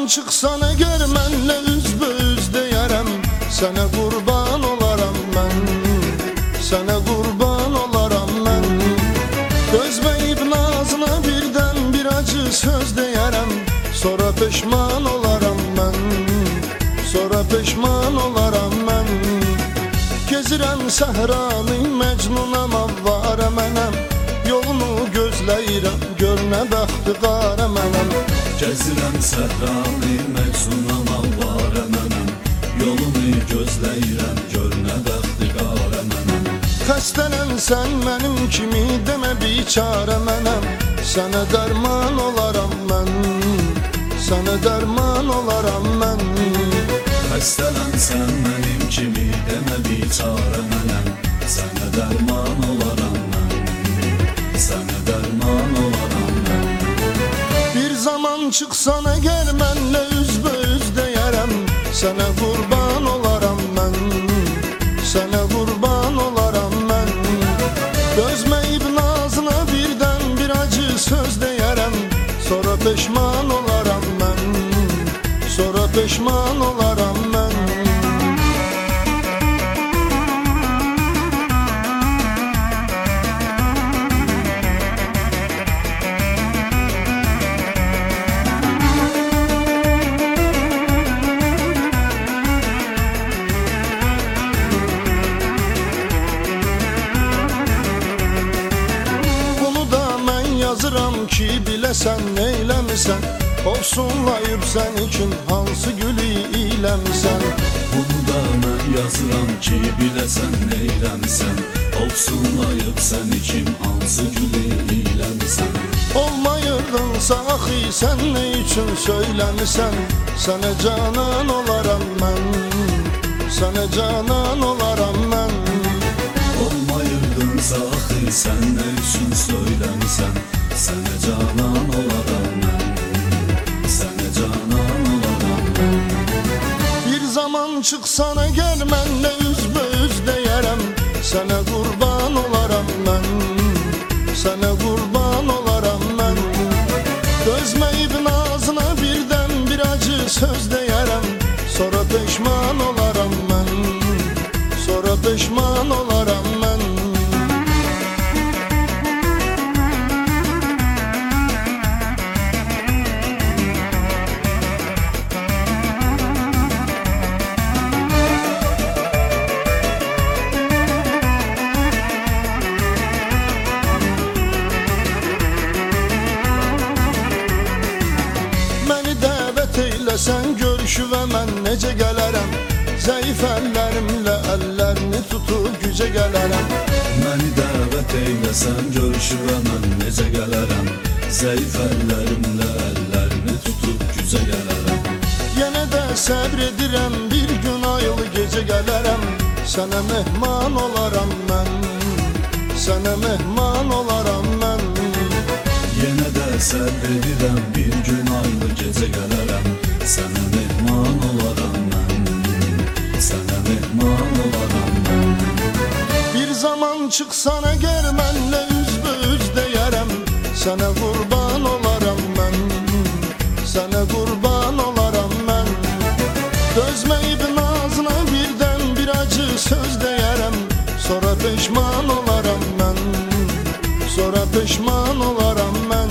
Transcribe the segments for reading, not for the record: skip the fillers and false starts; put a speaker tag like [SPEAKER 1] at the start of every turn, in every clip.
[SPEAKER 1] çıksan eğer mənlə üzböz deyərəm, sənə qurban olaram mən, sənə qurban olaram mən. Dözməyib nazına birdən bir acı söz deyərəm, sonra peşman olaram mən, sonra peşman olaram mən. Gezirəm səhranı, məcnunam, avvarə mənəm, yolunu gözləyirəm, gör nə bəxti qarə mənəm.
[SPEAKER 2] Gezirəm səhranı, məcnunam, avvarə mənəm, yolunu gözləyirəm, gör nə bəxti qarə mənəm.
[SPEAKER 1] Xəstələnsən mənim kimi demə biçarə mənəm, sənə dərman olaram mən, sənə dərman olaram mən.
[SPEAKER 2] Xəstələnsən mənim kimi demə biçarə mənəm, sənə dərman olaram mən, sənə dərman olaram mən.
[SPEAKER 1] Bir zaman çıxsan əgər mənlə üzböz deyərəm, sənə qurban olaram mən, sənə qurban olaram mən. Dözməyib nazına birdən bir acı söz deyərəm, sonra peşman olaram mən, sonra peşman olaram mən. Yazıram ki biləsən neyləmisən, ofsunlayıb sən üçün hansı gülü iləmisən.
[SPEAKER 2] Bunu da mən yazıram ki biləsən neyləmisən, ofsunlayıb sən üçün hansı gülü iləmisən.
[SPEAKER 1] Olmayırdınsa axı sən nə üçün söyləmisən, sənə canan olaram mən, sənə canan olaram mən.
[SPEAKER 2] Olmayırdınsa axı sən nə üçün söyləmisən, sənə canan olaram mən, sənə canan olaram mən.
[SPEAKER 1] Bir zaman çıxsan əgər mənlə üzböz deyərəm, sənə qurban olaram mən, sənə qurban olaram mən. Dözməyib nazına birdən bir acı söz deyərəm, sonra peşman olaram mən, sonra peşman olaram mən. Eyləsən görüşüvə mən necə gələrəm, zəif əllərimlə əllərini tutub gücə gələrəm.
[SPEAKER 2] Məni dəvət eyləsən görüşüvə mən necə gələrəm, zəif əllərimlə əllərini tutub gücə gələrəm.
[SPEAKER 1] Yenə də səbr edirəm, bir gün ayıl gecə gələrəm, sənə mehman olaram mən, sənə mehman olaram mən.
[SPEAKER 2] Yenə də səbr edirəm, bir gün aylı gecə gələrəm, sənə mehman olaram mən, sənə mehman olaram mən.
[SPEAKER 1] Bir zaman çıxsan əgər mənlə üzböz deyərəm, sənə qurban olaram mən, sənə qurban olaram mən. Dözməyib nazına birdən bir acı söz deyərəm, sonra peşman olaram mən, sonra peşman olaram mən.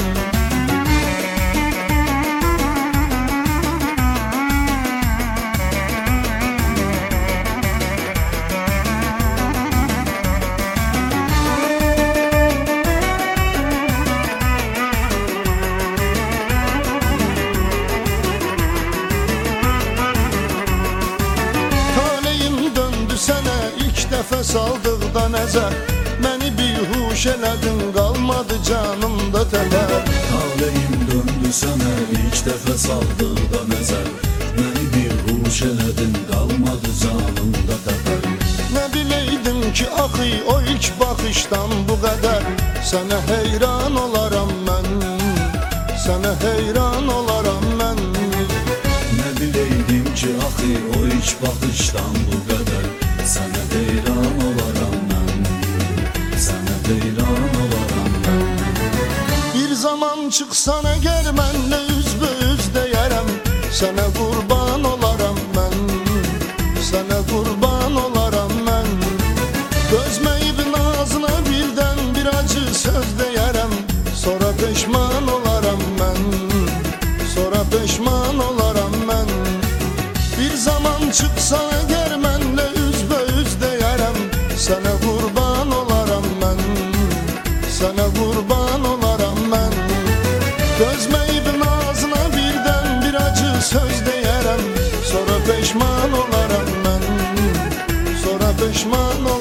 [SPEAKER 1] Sənə ilk dəfə saldıqda nəzər, məni bihuş elədin, qalmadı canımda təbər.
[SPEAKER 2] Taleyim döndü sənə ilk dəfə saldıqda nəzər, məni bihuş elədin, qalmadı canımda təbər.
[SPEAKER 1] Nə biləydim ki axı o ilk baxışdan bu qədər, sənə heyran olaram mən, sənə heyran olaram mən.
[SPEAKER 2] Nə biləydim ki axı o ilk baxışdan bu qədər, sənə heyran olaram mən, sənə heyran olaram mən.
[SPEAKER 1] Bir zaman çıxsan əgər mənlə üzböz deyərəm, Sənə qurban olaram mən, sənə qurban olaram mən. Dözməyib nazına birdən bir acı söz deyərəm, sonra peşman olaram mən, sonra peşman olaram mən. Bir zaman çıxsa əgər mənlə üzbəüz deyərəm, sənə qurban olaram mən, sənə qurban olaram mən. Dözməyib nazına birdən bir acı söz deyərəm, sonra peşman olaram mən, sonra peşman olaram mən.